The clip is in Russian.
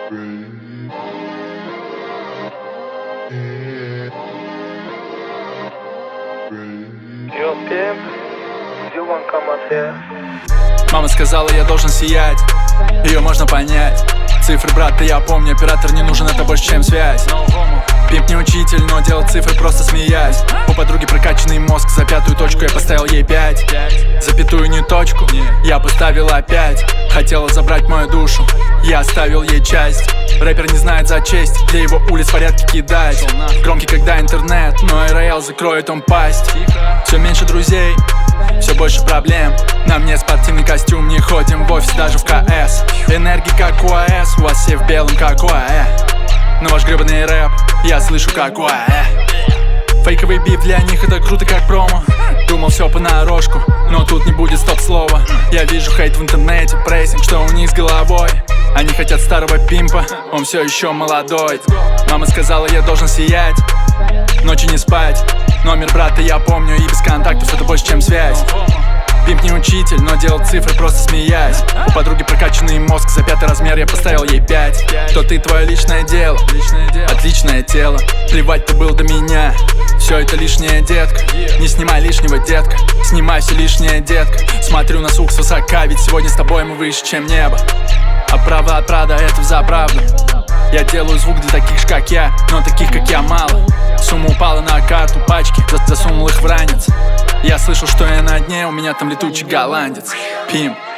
Мама сказала, я должен сиять, ее можно понять. Цифры, брат, ты я помню, оператор не нужен, это больше, чем связь. Пимп не учитель, но делал цифры, просто смеясь. У подруги прокачанный мозг, за пятую точку я поставил ей 5. За пятую не точку, я поставил опять. Хотела забрать мою душу, я оставил ей часть. Рэпер не знает за честь, для его улиц порядки кидать. Громкий, когда интернет, но и роял закроет он пасть. Все меньше друзей, все больше проблем. На мне спортивный костюм, не ходим в офис, даже в КС. Энергии как УАЭС, у вас все в белом как УАЭ. Но ваш гребаный рэп, я слышу как УАЭ. Фейковый биф для них это круто как промо. Думал все понарошку, но тут не будет стоп-слова. Я вижу хейт в интернете, прессинг, что у них с головой. Они хотят старого пимпа, он все еще молодой. Мама сказала, я должен сиять, ночью не спать. Номер брата я помню, и без контактов это больше, чем связь. Пимп не учитель, но делал цифры, просто смеясь. У подруги прокачанный мозг, за пятый размер я поставил ей 5. Кто ты, твое личное дело, отличное тело. Плевать ты был до меня, все это лишнее, детка. Не снимай лишнего, детка, снимай все лишнее, детка. Смотрю на сук свысока, ведь сегодня с тобой мы выше, чем небо. А правда от Прада это взаправду. Я делаю звук для таких же, как я, но таких, как я, мало. Сумма упала на карту, пачки, засунул их в ранец. Я слышал, что я на дне, у меня там летучий голландец. Пимп.